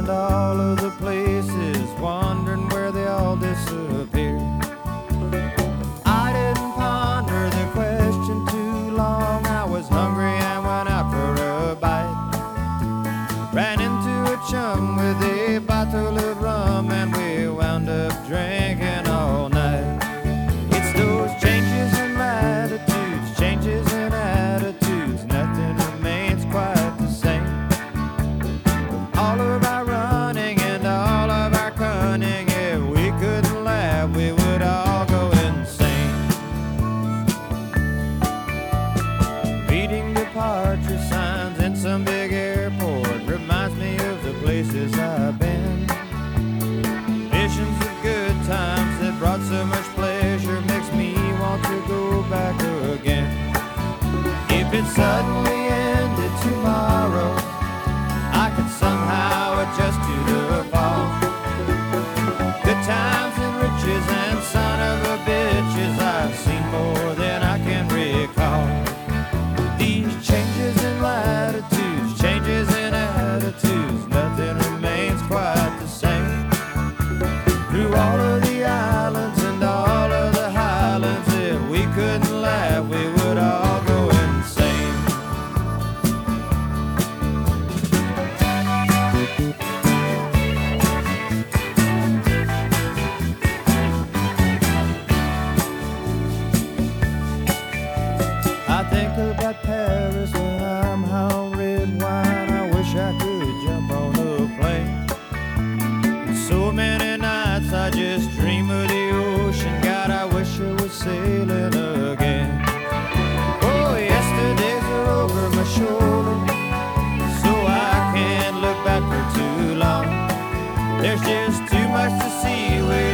and all of the places, wondering where they all disappeared. I didn't ponder the question too long. I was hungry and went out for a bite. Ran into a chum with a bottle of rum, and we wound up drinking all night. It's those changes in latitudes, changes in attitudes, nothing remains quite the same. All of our running and all of our cunning, if we couldn't laugh, we would all go insane. Reading departure signs in some big airport reminds me of the places I've been. Visions of good times that brought so much pleasure makes me want to go back again. If it suddenly ended tomorrow, I could somehow adjust to the fall. Good times and riches and son of a bitches, I've seen more than I can recall. These changes in latitudes, changes in attitudes, nothing remains quite the same. Through all of the islands and all of the highlands, if we couldn't laugh, we would all go insane. I think about Paris when I'm high on red wine. I wish I could jump on a plane. And so many nights I just dream of the ocean. God, I wish I was sailing again. Oh, yesterdays are over my shoulder, so I can't look back for too long. There's just too much to see.